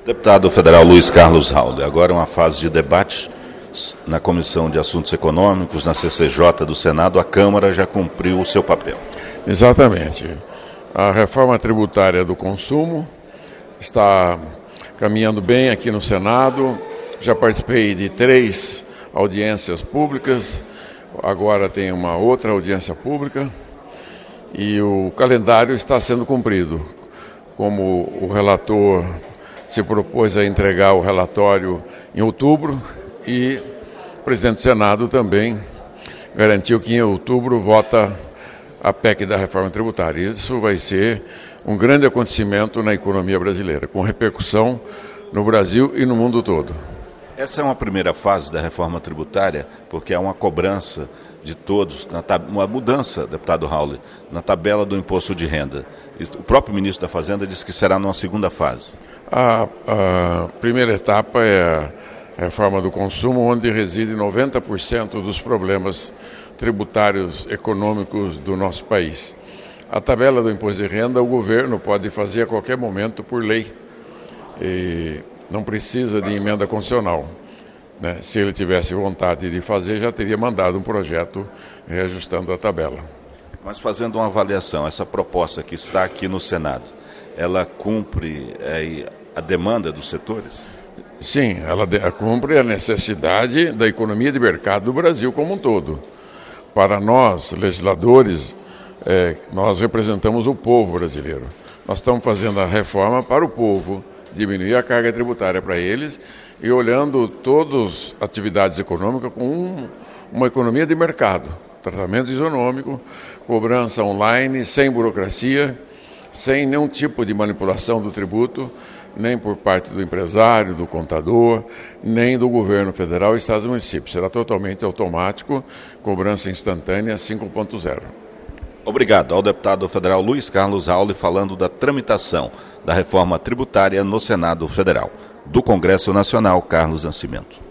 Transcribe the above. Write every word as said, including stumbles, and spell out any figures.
Deputado federal Luiz Carlos Rauli, agora uma fase de debate na Comissão de Assuntos Econômicos, na C C J do Senado. A Câmara já cumpriu o seu papel. Exatamente. A reforma tributária do consumo está caminhando bem aqui no Senado. Já participei de três audiências públicas, agora tem uma outra audiência pública e o calendário está sendo cumprido. Como o relator se propôs a entregar o relatório em outubro e o presidente do Senado também garantiu que em outubro vota a P E C da reforma tributária. Isso vai ser um grande acontecimento na economia brasileira, com repercussão no Brasil e no mundo todo. Essa é uma primeira fase da reforma tributária, porque há uma cobrança de todos, uma mudança, deputado Rauli, na tabela do imposto de renda. O próprio ministro da Fazenda disse que será numa segunda fase. A, a primeira etapa é a reforma do consumo, onde reside noventa por cento dos problemas tributários econômicos do nosso país. A tabela do imposto de renda o governo pode fazer a qualquer momento por lei. E não precisa de emenda constitucional, né? Se ele tivesse vontade de fazer, já teria mandado um projeto reajustando a tabela. Mas fazendo uma avaliação, essa proposta que está aqui no Senado, ela cumpre é, a demanda dos setores? Sim, ela de, cumpre a necessidade da economia de mercado do Brasil como um todo. Para nós, legisladores, é, nós representamos o povo brasileiro. Nós estamos fazendo a reforma para o povo, diminuir a carga tributária para eles e olhando todas as atividades econômicas com um, uma economia de mercado, tratamento isonômico, cobrança online, sem burocracia, sem nenhum tipo de manipulação do tributo, nem por parte do empresário, do contador, nem do governo federal e estados e municípios. Será totalmente automático, cobrança instantânea cinco ponto zero. Obrigado ao deputado federal Luiz Carlos Rauli falando da tramitação da reforma tributária no Senado Federal. Do Congresso Nacional, Carlos Nascimento.